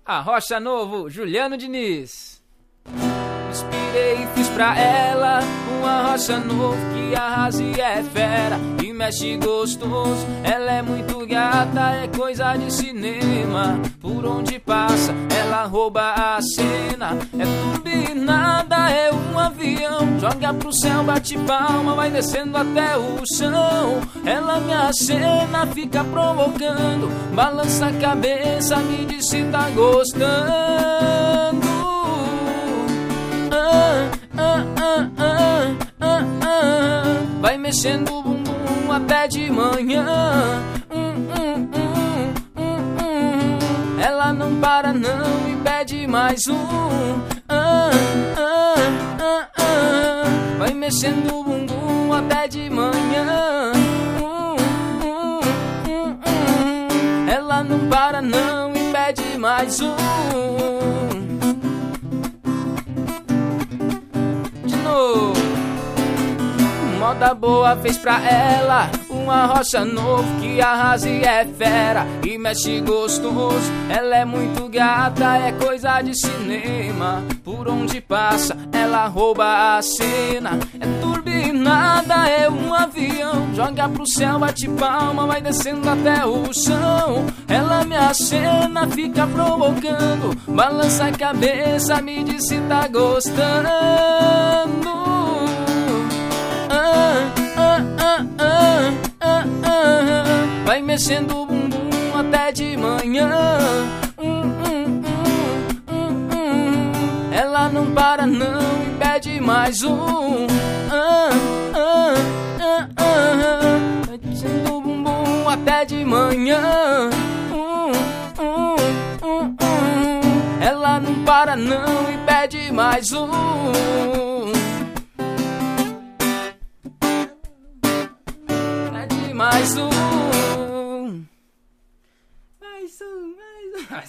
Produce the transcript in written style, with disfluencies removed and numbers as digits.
Arrocha Novo, Juliano Diniz. Inspirei e fiz pra ela um arrocha novo que arrasa e é fera e mexe gostoso. Ela é muito gata, é coisa de cinema. Por onde passa, ela rouba a cena. É turbinada, é um avião. Joga pro céu, bate palma, vai descendo até o chão. Ela me acena, fica provocando. Balança a cabeça, me diz se tá gostando. Vai mexendo o bumbum até de manhã. Ela não para não e pede mais um. Vai mexendo o bumbum até de manhã. Ela não para não e pede mais um. Moda boa fez pra ela um arrocha novo que arrasa e é fera e mexe gostoso. Ela é muito gata, é coisa de cinema. Por onde passa, ela rouba a cena. É turbinada, é um avião. Joga pro céu, bate palma, vai descendo até o chão. Ela me acena, fica provocando. Balança a cabeça, me diz se tá gostando. Vai mexendo o bumbum até de manhã. Ela não para não e pede mais um. Vai mexendo o bumbum até de manhã. Ela não para não e pede mais um. Mais um. Mais um.